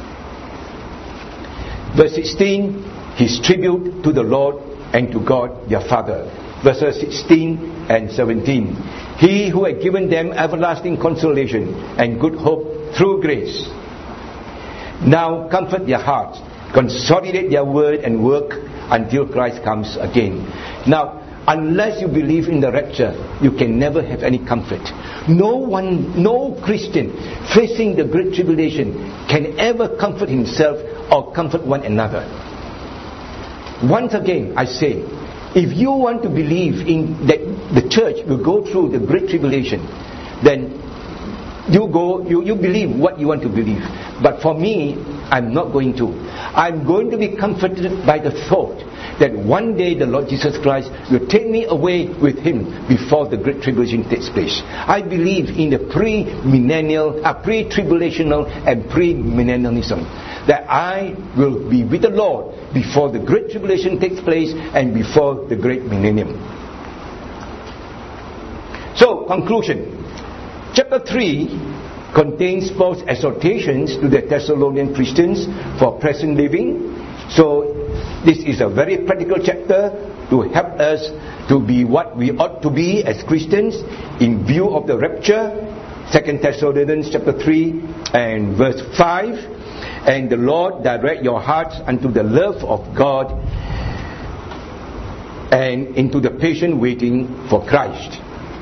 Verse 16, his tribute to the Lord and to God their Father. Verses 16 and 17. He who had given them everlasting consolation and good hope through grace. Now comfort their hearts, consolidate their word and work until Christ comes again. Now, unless you believe in the rapture, you can never have any comfort. No Christian facing the Great Tribulation can ever comfort himself or comfort one another. Once again, I say, if you want to believe in that the church will go through the Great Tribulation, then you believe what you want to believe. But for me, I'm not going to. I'm going to be comforted by the thought that one day the Lord Jesus Christ will take me away with him before the Great Tribulation takes place. I believe in the pre-tribulational and premillennialism, that I will be with the Lord before the Great Tribulation takes place and before the Great Millennium. So, conclusion. Chapter 3 contains Paul's exhortations to the Thessalonian Christians for present living. So, this is a very practical chapter to help us to be what we ought to be as Christians in view of the rapture. 2 Thessalonians chapter 3 and verse 5. And the Lord direct your hearts unto the love of God and into the patient waiting for Christ.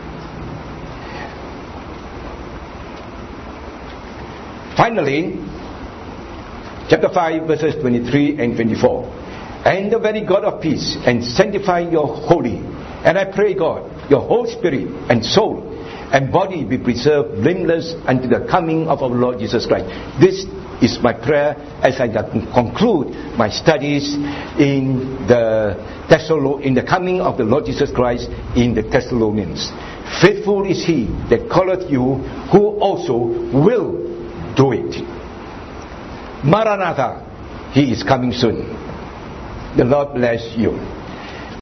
Finally, chapter 5 verses 23 and 24. And the very God of peace and sanctify your holy. And I pray God, your whole spirit and soul and body be preserved blameless unto the coming of our Lord Jesus Christ. This is my prayer as I conclude my studies in the coming of the Lord Jesus Christ in the Thessalonians. Faithful is he that calleth you, who also will do it. Maranatha, he is coming soon. The Lord bless you.